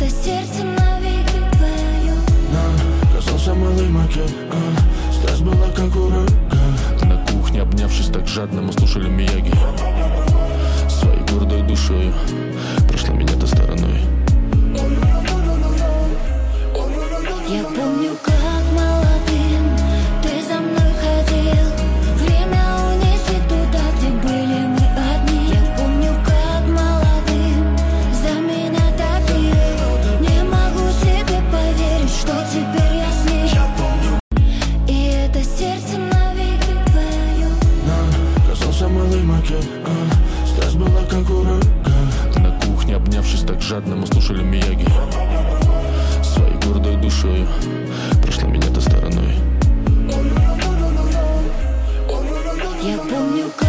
это сердце навеки твое. Нам казался малый макет, страсть была как ураган. На кухне, обнявшись так жадно, мы слушали Мияги. Своей гордой душою прошла меня-то стороной. Я помню, как молодым ты за мной ходил. Время унеси туда, где были мы одни. Я помню, как молодым за меня топил. Не могу себе поверить, что теперь я с ней. Я помню, и это сердце навеки твое. нам казался малый макет, страсть была как ураган. На кухне, обнявшись так жадно, мы слушали Мияги. Своей гордой душою прошла меня-то стороной. Я помню, как